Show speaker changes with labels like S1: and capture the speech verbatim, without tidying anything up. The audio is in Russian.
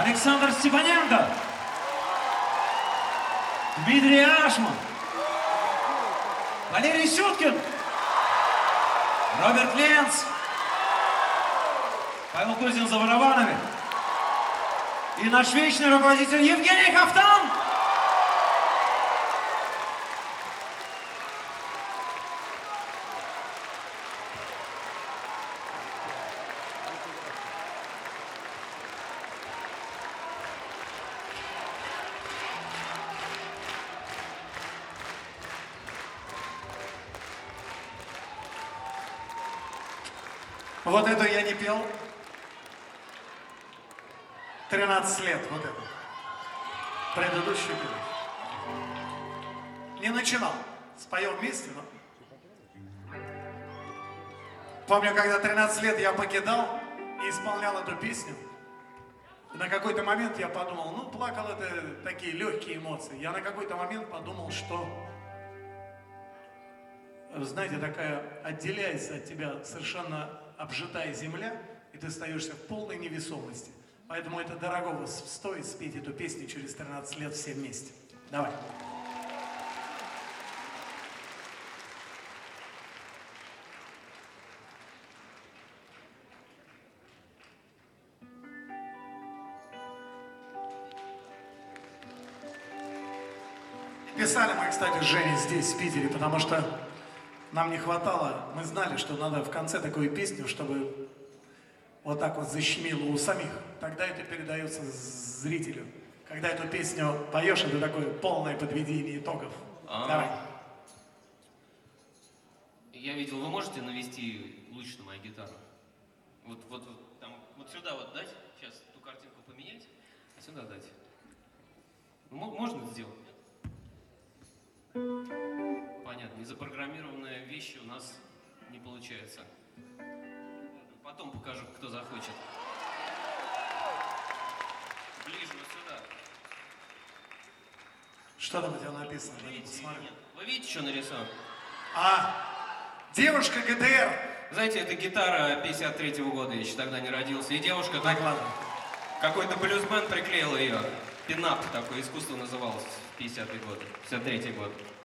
S1: Александр Степаненко, Дмитрий Ашман, Валерий Сюткин, Роберт Ленц, Павел Кузин за барабанами и наш вечный руководитель Евгений Хафтан.
S2: Вот эту я не пел. тринадцать лет, вот это. Предыдущую пел. Не начинал. Споем вместе, но... Помню, когда тринадцать лет я покидал и исполнял эту песню. На какой-то момент я подумал, ну, плакал это такие легкие эмоции. Я на какой-то момент подумал, что, знаете, такая отделяется от тебя совершенно обжитая земля, и ты остаешься в полной невесомости. Поэтому это дорогого стоит спеть эту песню через тринадцать лет все вместе. Давай. Писали мы, кстати, с Женей здесь, в Питере, потому что нам не хватало, мы знали, что надо в конце такую песню, чтобы вот так вот защемило у самих. Тогда это передается зрителю. Когда эту песню поешь, это такое полное подведение итогов. А-а-а. Давай.
S3: Я видел, вы можете навести луч на мою гитару? Вот, вот, вот, там, вот сюда вот дать? Сейчас ту картинку поменять, а сюда дать. Можно это сделать? Понятно, незапрограммированные вещи у нас не получается. Потом покажу, кто захочет. Ближе вот сюда.
S2: Что там у тебя написано?
S3: Вы видите, нет? Вы видите, что нарисован?
S2: А, девушка ГДР.
S3: Знаете, это гитара пятьдесят третьего года, я еще тогда не родился. И девушка
S2: так, ладно.
S3: Какой-то блюзмен приклеил ее. Пинап такое искусство называлось. пятидесятый год, пятьдесят третий год.